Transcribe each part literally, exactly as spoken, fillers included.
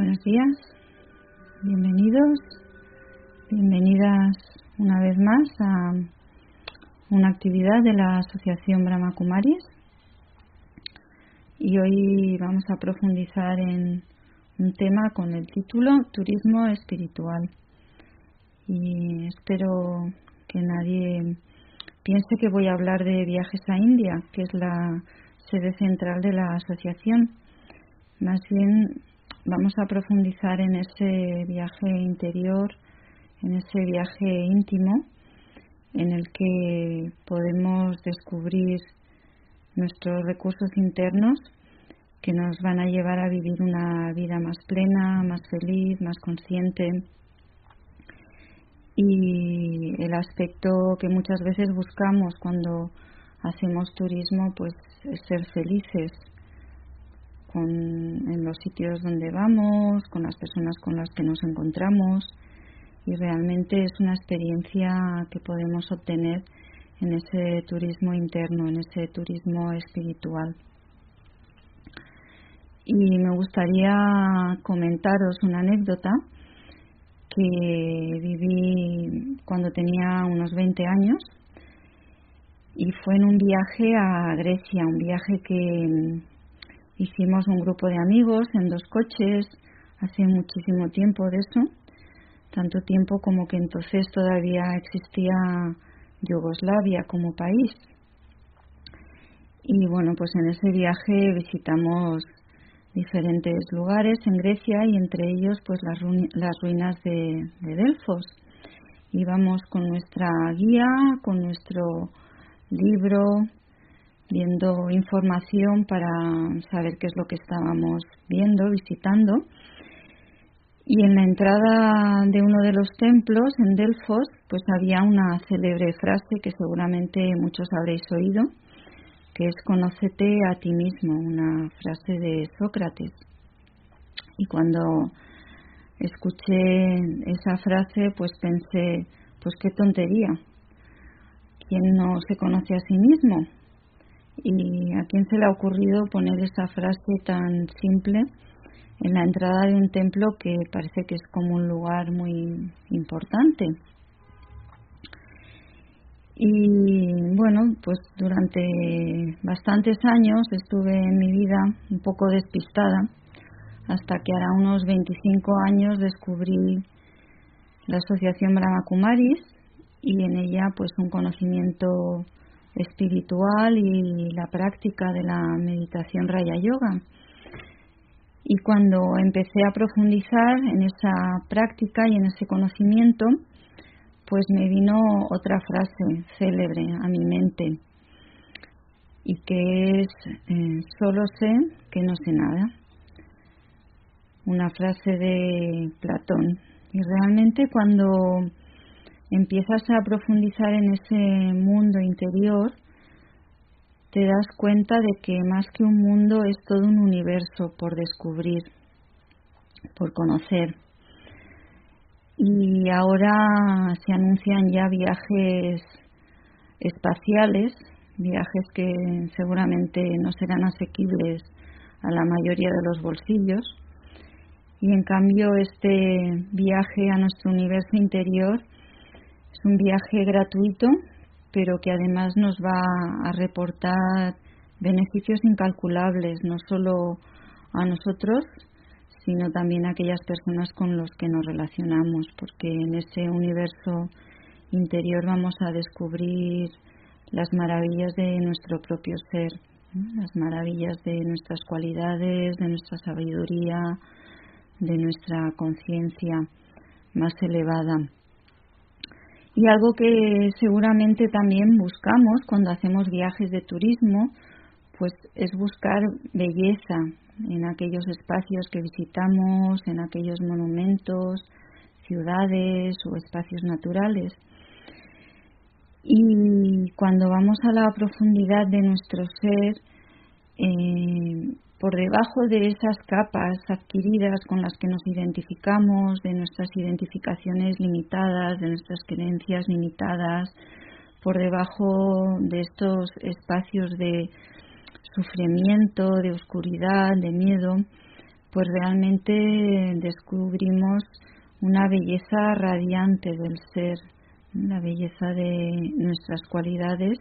Buenos días, bienvenidos, bienvenidas una vez más a una actividad de la Asociación Brahma Kumaris. Y hoy vamos a profundizar en un tema con el título Turismo Espiritual. Y espero que nadie piense que voy a hablar de viajes a India, que es la sede central de la asociación. Más bien vamos a profundizar en ese viaje interior, en ese viaje íntimo, en el que podemos descubrir nuestros recursos internos que nos van a llevar a vivir una vida más plena, más feliz, más consciente. Y el aspecto que muchas veces buscamos cuando hacemos turismo, pues es ser felices con, en los sitios donde vamos, con las personas con las que nos encontramos, y realmente es una experiencia que podemos obtener en ese turismo interno, en ese turismo espiritual. Y me gustaría comentaros una anécdota que viví cuando tenía unos veinte años, y fue en un viaje a Grecia, un viaje que hicimos un grupo de amigos en dos coches hace muchísimo tiempo de eso, tanto tiempo como que entonces todavía existía Yugoslavia como país. Y bueno, pues en ese viaje visitamos diferentes lugares en Grecia, y entre ellos pues las, ruin- las ruinas de, de Delfos. Íbamos con nuestra guía, con nuestro libro, viendo información para saber qué es lo que estábamos viendo, visitando. Y en la entrada de uno de los templos en Delfos pues había una célebre frase que seguramente muchos habréis oído, que es "conócete a ti mismo", una frase de Sócrates. Y cuando escuché esa frase pues pensé, pues qué tontería, ¿quién no se conoce a sí mismo? ¿Y a quién se le ha ocurrido poner esa frase tan simple en la entrada de un templo que parece que es como un lugar muy importante? Y bueno, pues durante bastantes años estuve en mi vida un poco despistada, hasta que hará unos veinticinco años descubrí la Asociación Brahma Kumaris, y en ella pues un conocimiento espiritual y la práctica de la meditación Raya Yoga. Y cuando empecé a profundizar en esa práctica y en ese conocimiento, pues me vino otra frase célebre a mi mente, y que es eh, solo sé que no sé nada, una frase de Platón. Y realmente cuando empiezas a profundizar en ese mundo interior, te das cuenta de que más que un mundo es todo un universo por descubrir, por conocer. Y ahora se anuncian ya viajes espaciales, viajes que seguramente no serán asequibles a la mayoría de los bolsillos. Y en cambio este viaje a nuestro universo interior es un viaje gratuito, pero que además nos va a reportar beneficios incalculables, no solo a nosotros, sino también a aquellas personas con las que nos relacionamos, porque en ese universo interior vamos a descubrir las maravillas de nuestro propio ser, ¿no? Las maravillas de nuestras cualidades, de nuestra sabiduría, de nuestra conciencia más elevada. Y algo que seguramente también buscamos cuando hacemos viajes de turismo, pues es buscar belleza en aquellos espacios que visitamos, en aquellos monumentos, ciudades o espacios naturales. Y cuando vamos a la profundidad de nuestro ser, eh, por debajo de esas capas adquiridas con las que nos identificamos, de nuestras identificaciones limitadas, de nuestras creencias limitadas, por debajo de estos espacios de sufrimiento, de oscuridad, de miedo, pues realmente descubrimos una belleza radiante del ser, la belleza de nuestras cualidades,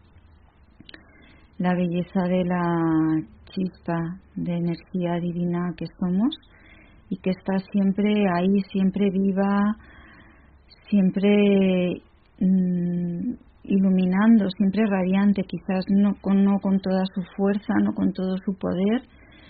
la belleza de la chispa de energía divina que somos y que está siempre ahí, siempre viva, siempre mmm, iluminando, siempre radiante, quizás no con, no con toda su fuerza, no con todo su poder,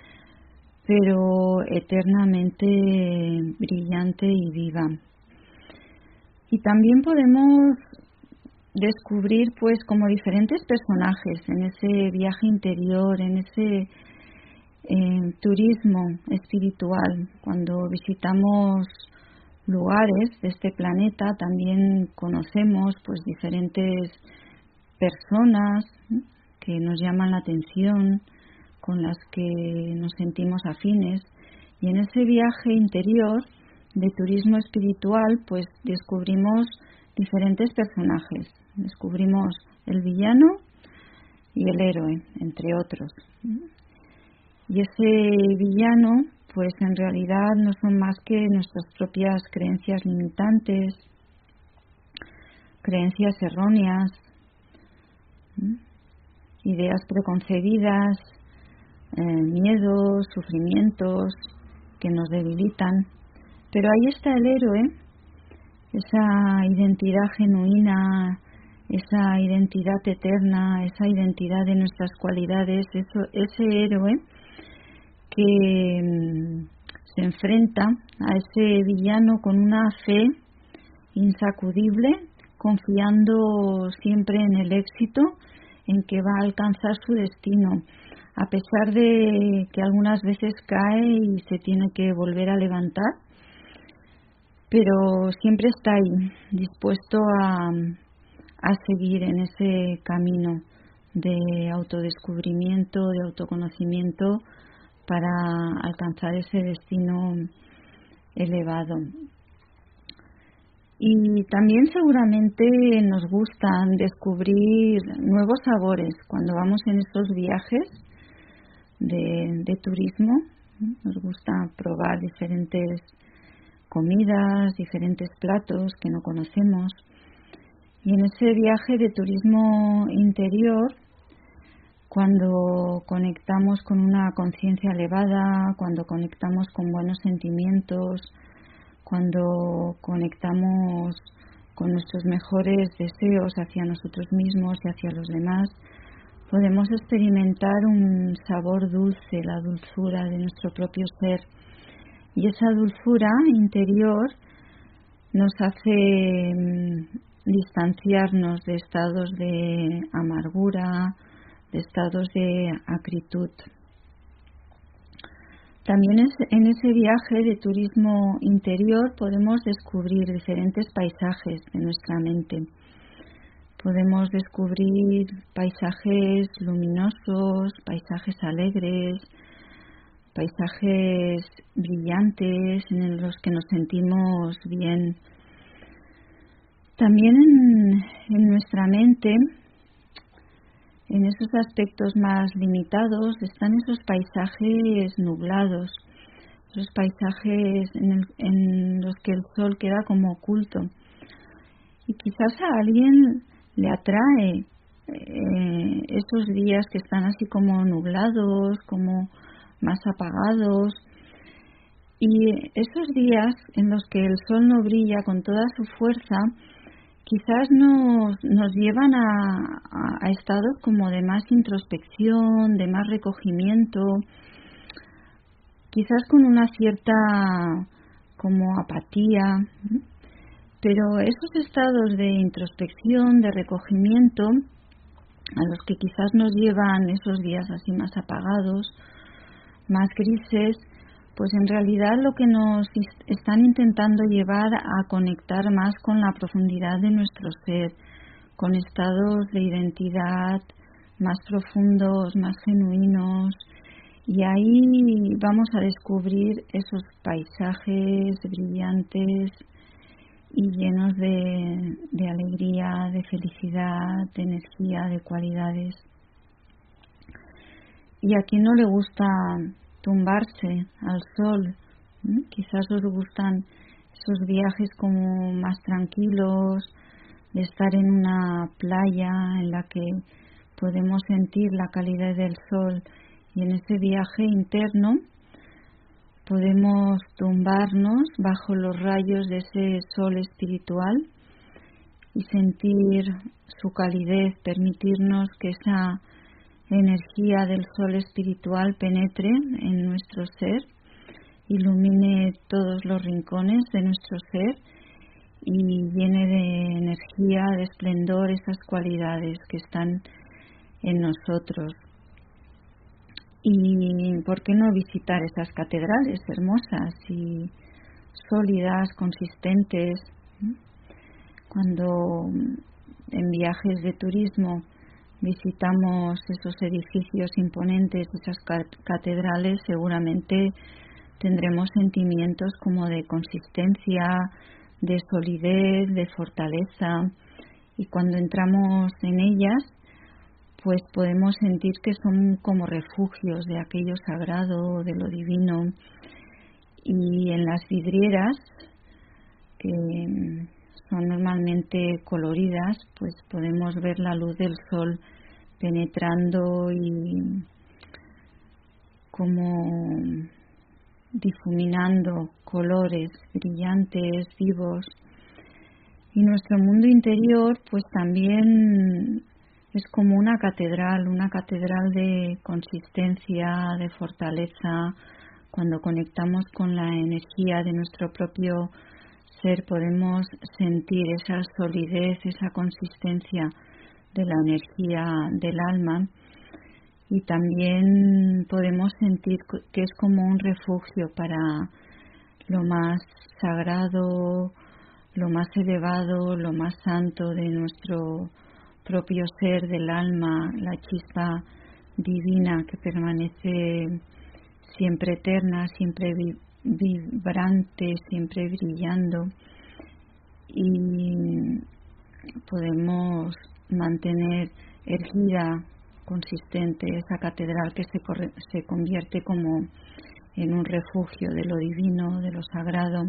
pero eternamente brillante y viva. Y también podemos descubrir pues como diferentes personajes en ese viaje interior, en ese eh, turismo espiritual. Cuando visitamos lugares de este planeta también conocemos pues diferentes personas que nos llaman la atención, con las que nos sentimos afines, y en ese viaje interior de turismo espiritual pues descubrimos diferentes personajes, descubrimos el villano y el héroe, entre otros. Y ese villano pues en realidad no son más que nuestras propias creencias limitantes, creencias erróneas, ideas preconcebidas, Eh, miedos, sufrimientos que nos debilitan, pero ahí está el héroe, esa identidad genuina, esa identidad eterna, esa identidad de nuestras cualidades, eso, ese héroe que mm, se enfrenta a ese villano con una fe insacudible, confiando siempre en el éxito, en que va a alcanzar su destino, a pesar de que algunas veces cae y se tiene que volver a levantar, pero siempre está ahí, dispuesto a, a seguir en ese camino de autodescubrimiento, de autoconocimiento, para alcanzar ese destino elevado. Y también seguramente nos gusta descubrir nuevos sabores cuando vamos en estos viajes De, de turismo. Nos gusta probar diferentes comidas, diferentes platos que no conocemos, y en ese viaje de turismo interior, cuando conectamos con una conciencia elevada, cuando conectamos con buenos sentimientos, cuando conectamos con nuestros mejores deseos hacia nosotros mismos y hacia los demás, podemos experimentar un sabor dulce, la dulzura de nuestro propio ser. Y esa dulzura interior nos hace mm, distanciarnos de estados de amargura, de estados de acritud. También es, en ese viaje de turismo interior podemos descubrir diferentes paisajes de nuestra mente. Podemos descubrir paisajes luminosos, paisajes alegres, paisajes brillantes en los que nos sentimos bien. También en, en nuestra mente, en esos aspectos más limitados, están esos paisajes nublados, esos paisajes en, el, en los que el sol queda como oculto. Y quizás a alguien le atrae eh, esos días que están así como nublados, como más apagados, y esos días en los que el sol no brilla con toda su fuerza, quizás nos, nos llevan a, a, a estados como de más introspección, de más recogimiento, quizás con una cierta como apatía. Pero esos estados de introspección, de recogimiento, a los que quizás nos llevan esos días así más apagados, más grises, pues en realidad lo que nos están intentando llevar a conectar más con la profundidad de nuestro ser, con estados de identidad más profundos, más genuinos, y ahí vamos a descubrir esos paisajes brillantes y llenos de, de alegría, de felicidad, de energía, de cualidades. Y a quien no le gusta tumbarse al sol. ¿Mm? Quizás os gustan esos viajes como más tranquilos, de estar en una playa en la que podemos sentir la calidez del sol, y en ese viaje interno podemos tumbarnos bajo los rayos de ese sol espiritual y sentir su calidez, permitirnos que esa energía del sol espiritual penetre en nuestro ser, ilumine todos los rincones de nuestro ser y llene de energía, de esplendor esas cualidades que están en nosotros. Y ¿por qué no visitar esas catedrales hermosas y sólidas, consistentes? Cuando en viajes de turismo visitamos esos edificios imponentes, esas catedrales, seguramente tendremos sentimientos como de consistencia, de solidez, de fortaleza, y cuando entramos en ellas, pues podemos sentir que son como refugios de aquello sagrado, de lo divino. Y en las vidrieras, que son normalmente coloridas, pues podemos ver la luz del sol penetrando y como difuminando colores brillantes, vivos. Y nuestro mundo interior pues también es como una catedral, una catedral de consistencia, de fortaleza. Cuando conectamos con la energía de nuestro propio ser, podemos sentir esa solidez, esa consistencia de la energía del alma, y también podemos sentir que es como un refugio para lo más sagrado, lo más elevado, lo más santo de nuestro propio ser, del alma, la chispa divina que permanece siempre eterna, siempre vibrante, siempre brillando, y podemos mantener erguida, consistente esa catedral que se, corre, se convierte como en un refugio de lo divino, de lo sagrado.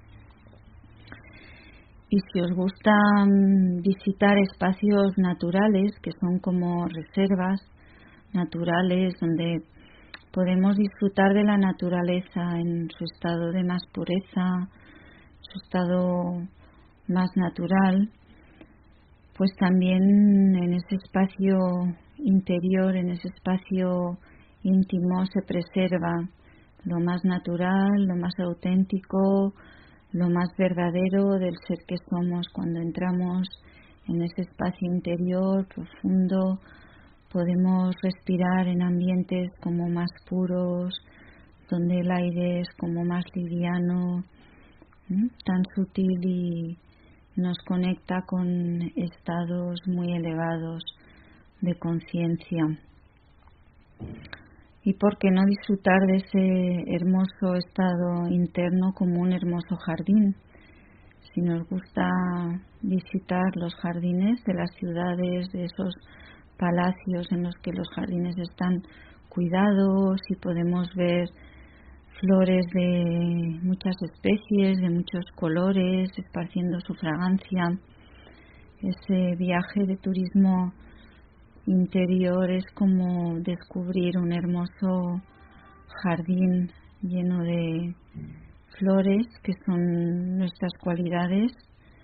Y si os gusta visitar espacios naturales, que son como reservas naturales, donde podemos disfrutar de la naturaleza en su estado de más pureza, su estado más natural, pues también en ese espacio interior, en ese espacio íntimo, se preserva lo más natural, lo más auténtico, lo más verdadero del ser que somos. Cuando entramos en ese espacio interior profundo, podemos respirar en ambientes como más puros, donde el aire es como más liviano, ¿eh? tan sutil, y nos conecta con estados muy elevados de conciencia. Y por qué no disfrutar de ese hermoso estado interno como un hermoso jardín. Si nos gusta visitar los jardines de las ciudades, de esos palacios en los que los jardines están cuidados y podemos ver flores de muchas especies, de muchos colores, esparciendo su fragancia. Ese viaje de turismo interior es como descubrir un hermoso jardín lleno de flores que son nuestras cualidades,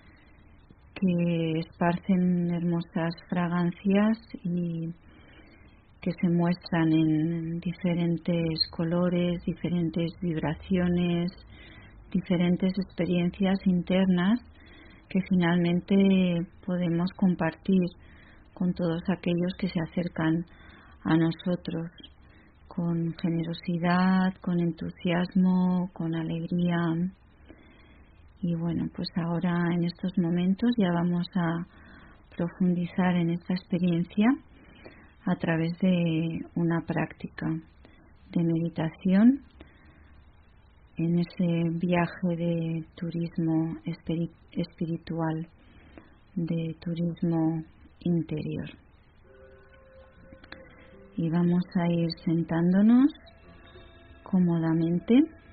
que esparcen hermosas fragancias y que se muestran en diferentes colores, diferentes vibraciones, diferentes experiencias internas que finalmente podemos compartir con todos aquellos que se acercan a nosotros con generosidad, con entusiasmo, con alegría. Y bueno, pues ahora en estos momentos ya vamos a profundizar en esta experiencia a través de una práctica de meditación en ese viaje de turismo espiritual, de turismo interior. Y vamos a ir sentándonos cómodamente,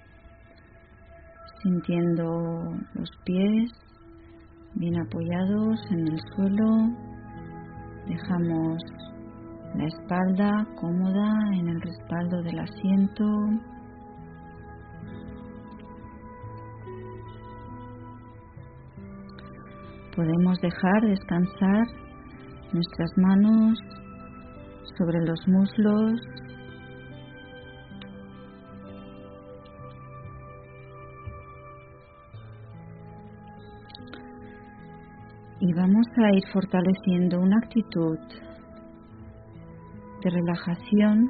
sintiendo los pies bien apoyados en el suelo. Dejamos la espalda cómoda en el respaldo del asiento. Podemos dejar descansar nuestras manos sobre los muslos. Y vamos a ir fortaleciendo una actitud de relajación,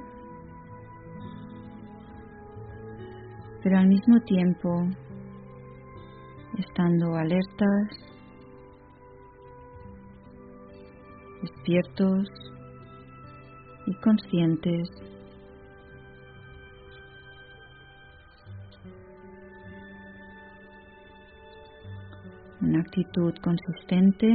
pero al mismo tiempo estando alertas, despiertos y conscientes. Una actitud consistente,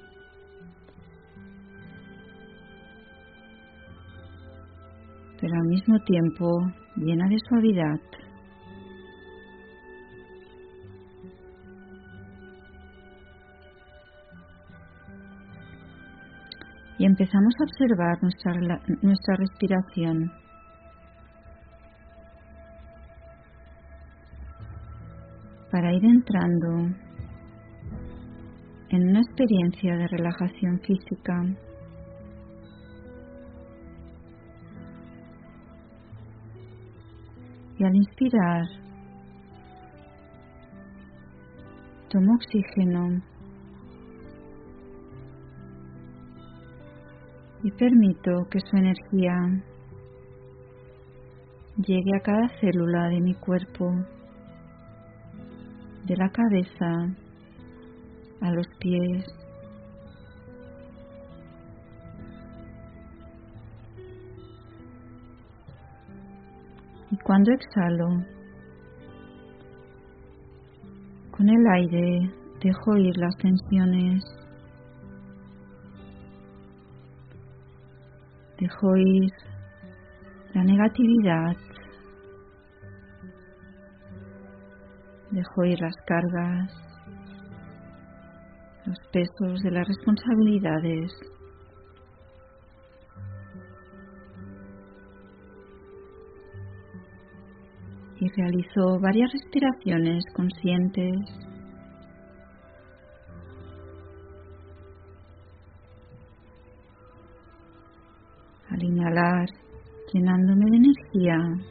pero al mismo tiempo llena de suavidad. Y empezamos a observar nuestra, nuestra respiración. Para ir entrando en una experiencia de relajación física. Y al inspirar, tomo oxígeno y permito que su energía llegue a cada célula de mi cuerpo, de la cabeza a los pies. Y cuando exhalo, con el aire dejo ir las tensiones, dejo ir la negatividad, dejo ir las cargas, los pesos de las responsabilidades. Y realizo varias respiraciones conscientes. Al inhalar, llenándome de energía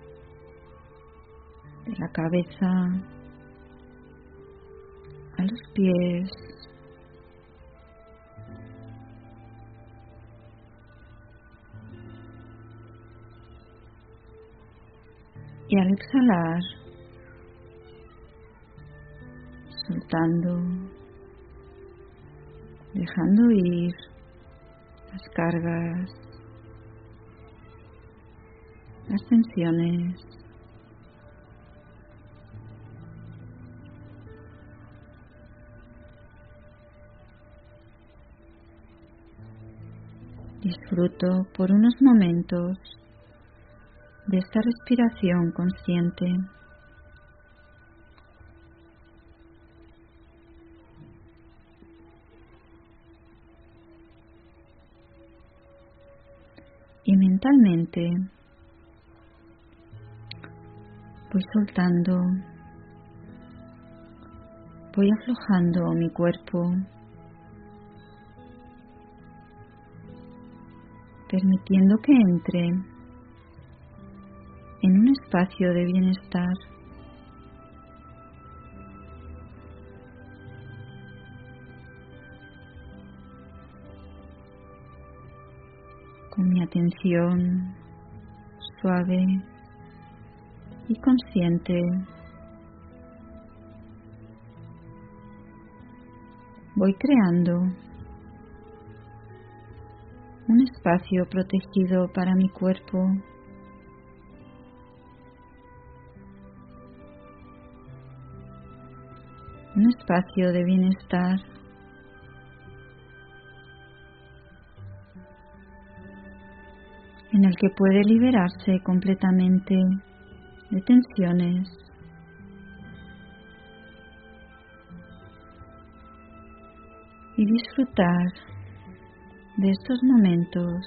de la cabeza a los pies. Y al exhalar, soltando, dejando ir las cargas, las tensiones. Disfruto por unos momentos de esta respiración consciente. Y mentalmente voy soltando, voy aflojando mi cuerpo, permitiendo que entre en un espacio de bienestar. Con mi atención suave y consciente, voy creando un espacio protegido para mi cuerpo. Un espacio de bienestar. En el que puede liberarse completamente de tensiones. Y disfrutar de estos momentos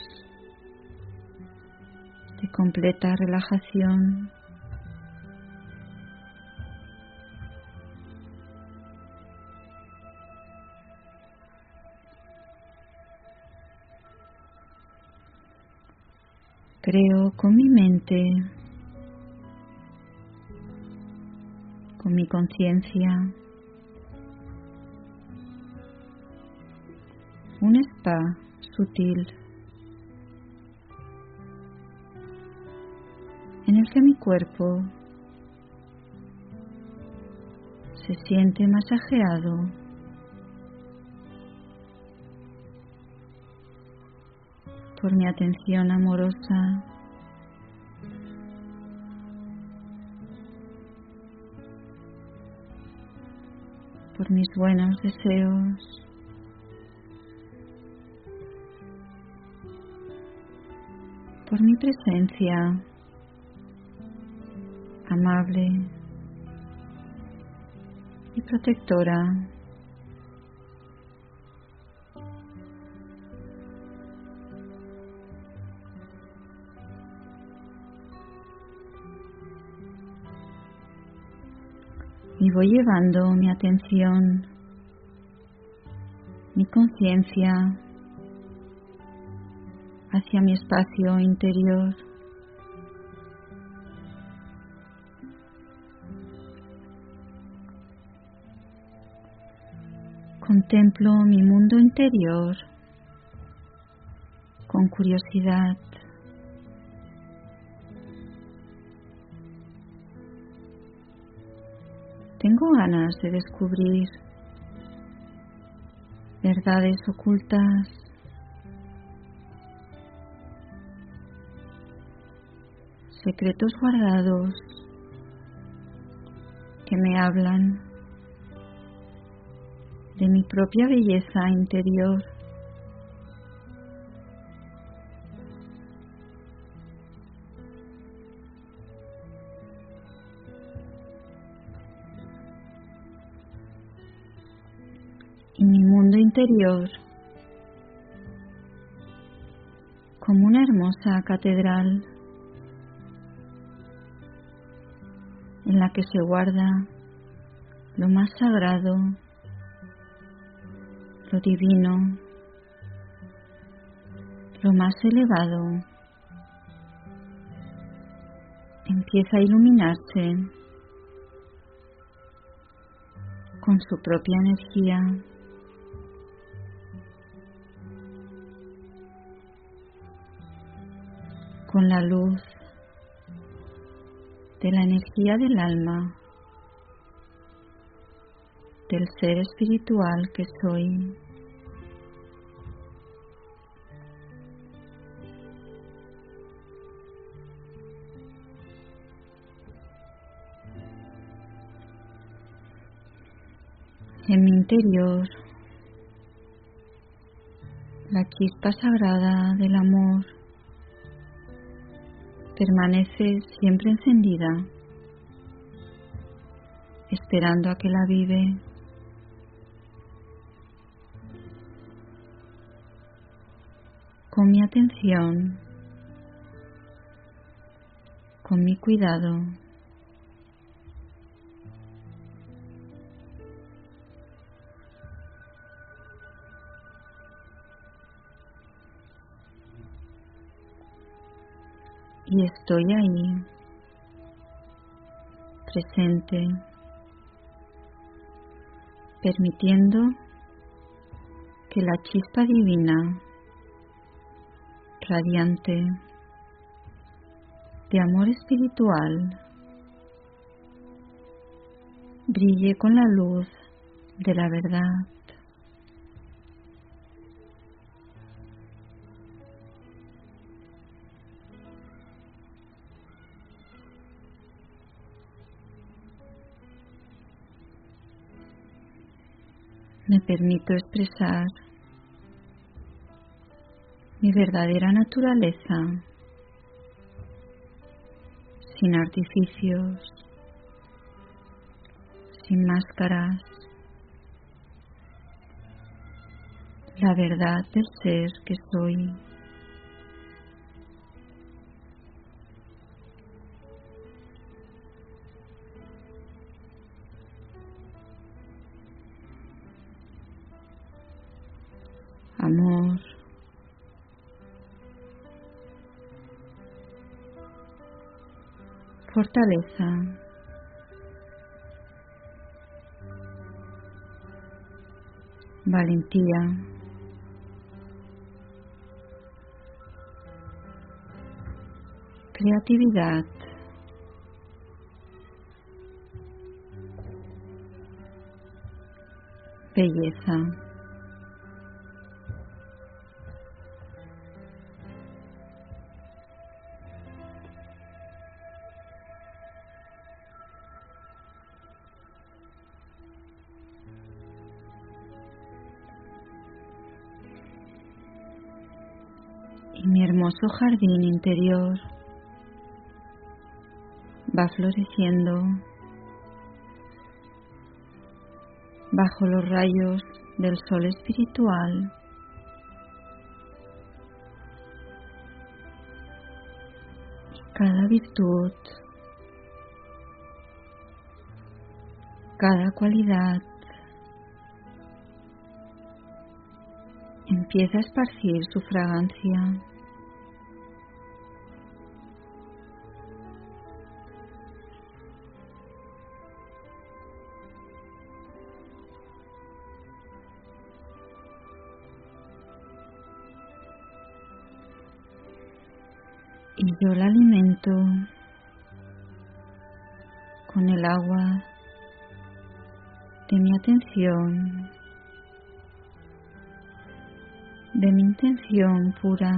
de completa relajación. Creo con mi mente, con mi conciencia, un spa sutil en el que mi cuerpo se siente masajeado por mi atención amorosa, por mis buenos deseos, por mi presencia amable y protectora. Y voy llevando mi atención, mi conciencia hacia mi espacio interior. Contemplo mi mundo interior con curiosidad. Tengo ganas de descubrir verdades ocultas, secretos guardados que me hablan de mi propia belleza interior. Y mi mundo interior, como una hermosa catedral en la que se guarda lo más sagrado, lo divino, lo más elevado, empieza a iluminarse con su propia energía. Con la luz de la energía del alma, del ser espiritual que soy. En mi interior, la chispa sagrada del amor permanece siempre encendida, esperando a que la avive. Con mi atención, con mi cuidado. Y estoy ahí, presente, permitiendo que la chispa divina, radiante, de amor espiritual, brille con la luz de la verdad. Me permito expresar mi verdadera naturaleza, sin artificios, sin máscaras, la verdad del ser que soy. Amor, fortaleza, valentía, creatividad, belleza. Y mi hermoso jardín interior va floreciendo bajo los rayos del sol espiritual. Y cada virtud, cada cualidad empieza a esparcir su fragancia. Y yo la alimento con el agua de mi atención, de mi intención pura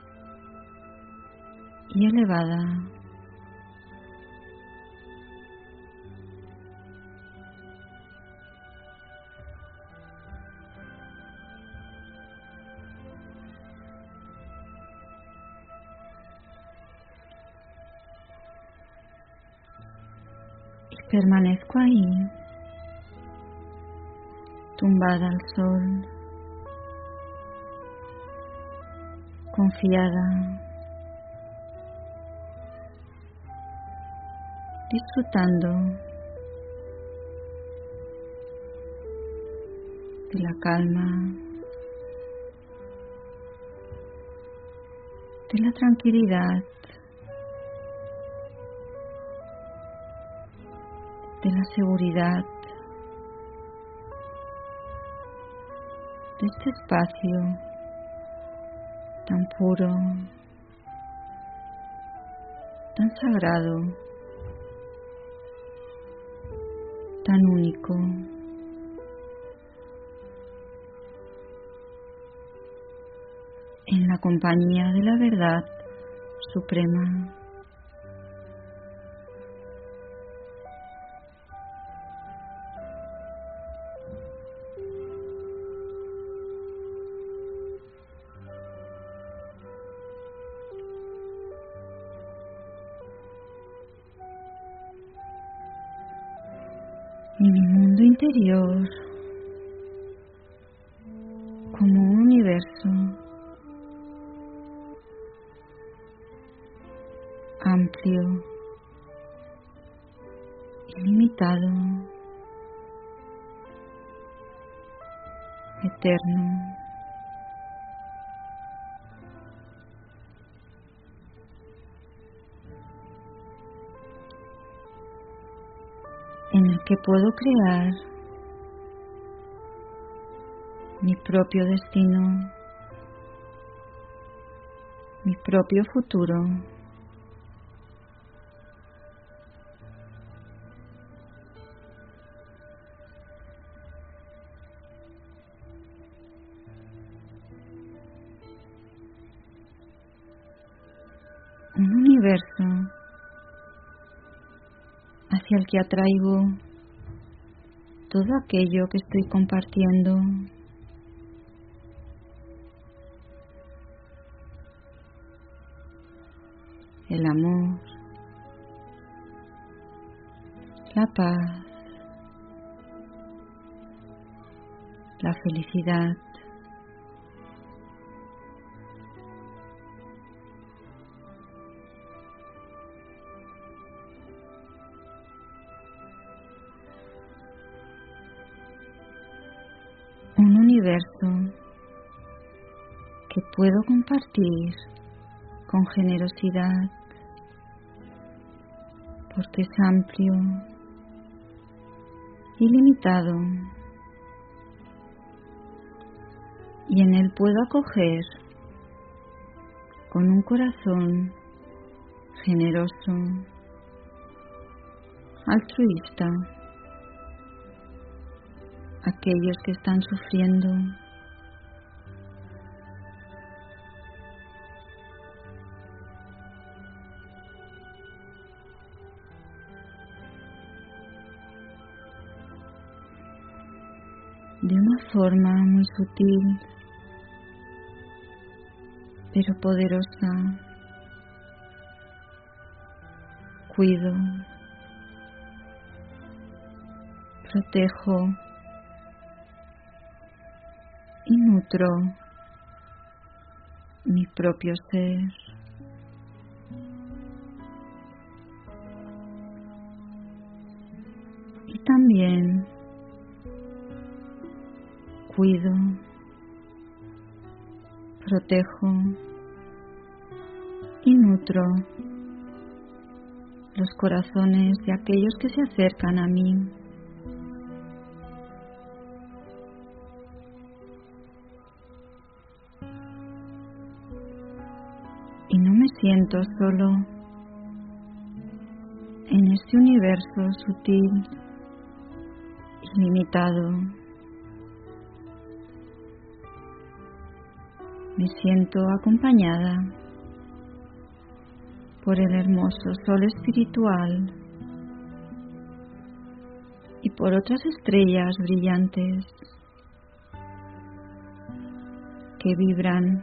y elevada. Y permanezco ahí, tumbada al sol, confiada, disfrutando de la calma, de la tranquilidad, de la seguridad, de este espacio tan puro, tan sagrado, tan único. En la compañía de la verdad suprema. Y mi mundo interior como un universo amplio, ilimitado, eterno. En el que puedo crear mi propio destino, mi propio futuro. Un universo hacia el que atraigo todo aquello que estoy compartiendo. El amor, la paz, la felicidad. Un universo que puedo compartir con generosidad porque es amplio, ilimitado, y en él puedo acoger con un corazón generoso, altruista, aquellos que están sufriendo, de una forma muy sutil, pero poderosa. Cuido, protejo y nutro mi propio ser. Y también cuido, protejo y nutro los corazones de aquellos que se acercan a mí. Y no me siento solo en este universo sutil, ilimitado. Me siento acompañada por el hermoso sol espiritual y por otras estrellas brillantes que vibran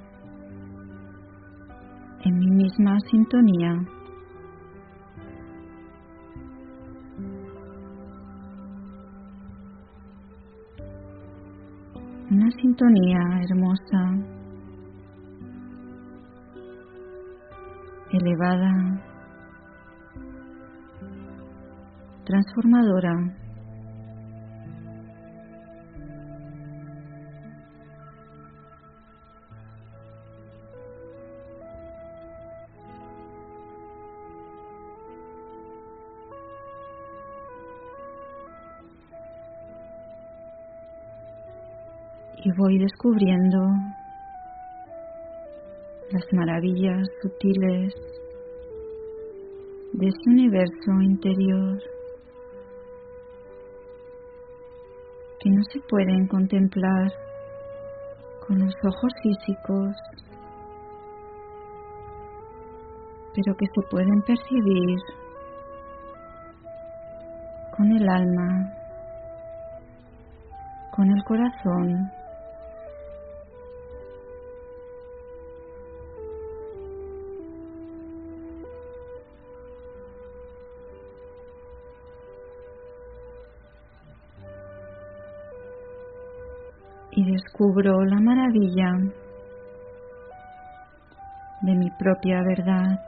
en mi misma sintonía. Una sintonía hermosa, elevada, transformadora. Y voy descubriendo las maravillas sutiles de ese universo interior que no se pueden contemplar con los ojos físicos, pero que se pueden percibir con el alma, con el corazón. Y descubro la maravilla de mi propia verdad.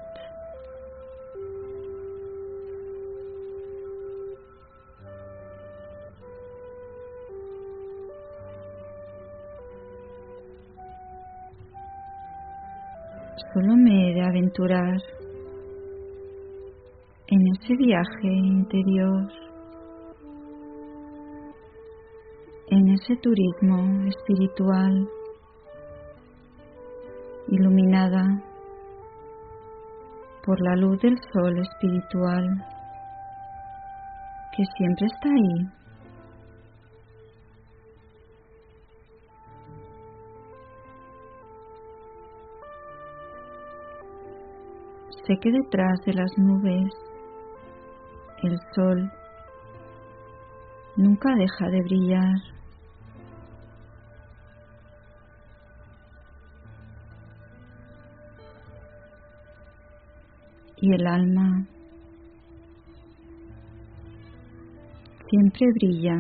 Solo me he de aventurar en ese viaje interior, en ese turismo espiritual, iluminada por la luz del sol espiritual que siempre está ahí. Sé que detrás de las nubes el sol nunca deja de brillar. Y el alma siempre brilla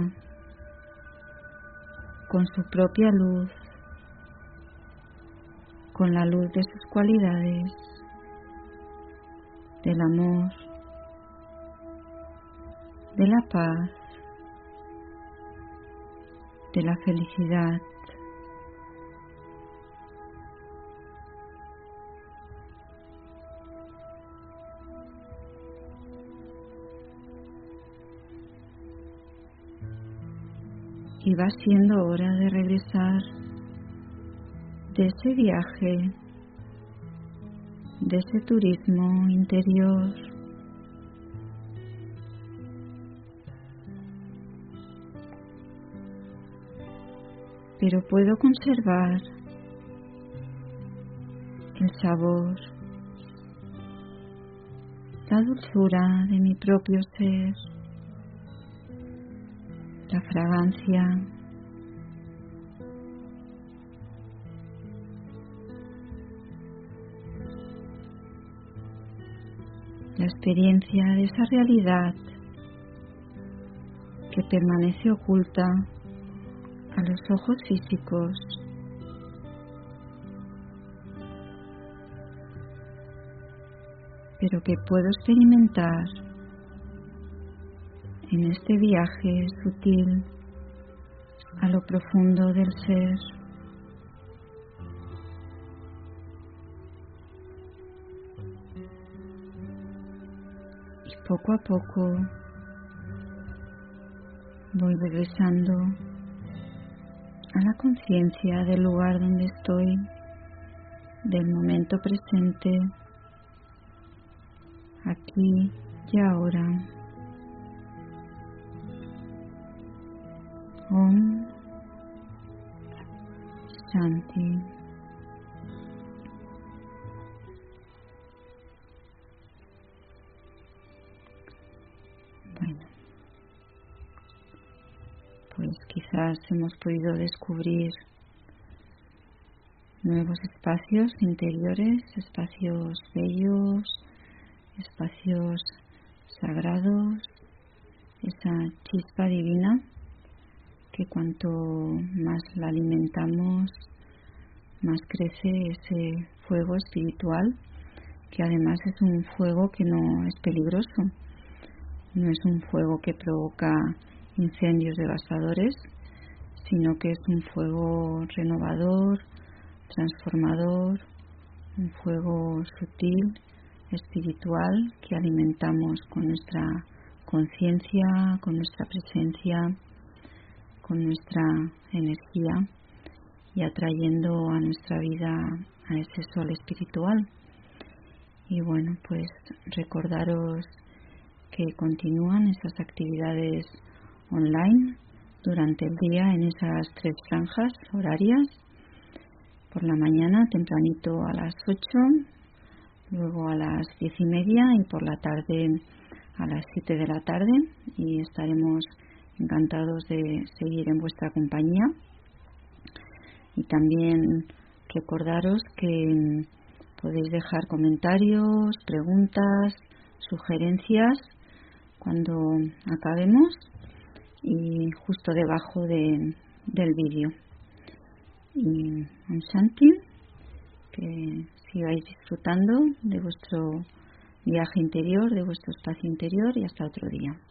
con su propia luz, con la luz de sus cualidades, del amor, de la paz, de la felicidad. Y va siendo hora de regresar de ese viaje, de ese turismo interior, pero puedo conservar el sabor, la dulzura de mi propio ser, la fragancia, la experiencia de esa realidad que permanece oculta a los ojos físicos, pero que puedo experimentar en este viaje sutil a lo profundo del ser. Y poco a poco voy regresando a la conciencia del lugar donde estoy, del momento presente, aquí y ahora. Om Shanti. Bueno, pues quizás hemos podido descubrir nuevos espacios interiores, espacios bellos, espacios sagrados, esa chispa divina que cuanto más la alimentamos, más crece ese fuego espiritual, que además es un fuego que no es peligroso, no es un fuego que provoca incendios devastadores, sino que es un fuego renovador, transformador, un fuego sutil, espiritual, que alimentamos con nuestra conciencia, con nuestra presencia, con nuestra energía y atrayendo a nuestra vida a ese sol espiritual. Y bueno, pues recordaros que continúan esas actividades online durante el día en esas tres franjas horarias. Por la mañana tempranito a las ocho, luego a las diez y media y por la tarde a las siete de la tarde, y estaremos encantados de seguir en vuestra compañía. Y también recordaros que podéis dejar comentarios, preguntas, sugerencias cuando acabemos y justo debajo de, del vídeo. Y un Shanti, que sigáis disfrutando de vuestro viaje interior, de vuestro espacio interior, y hasta otro día.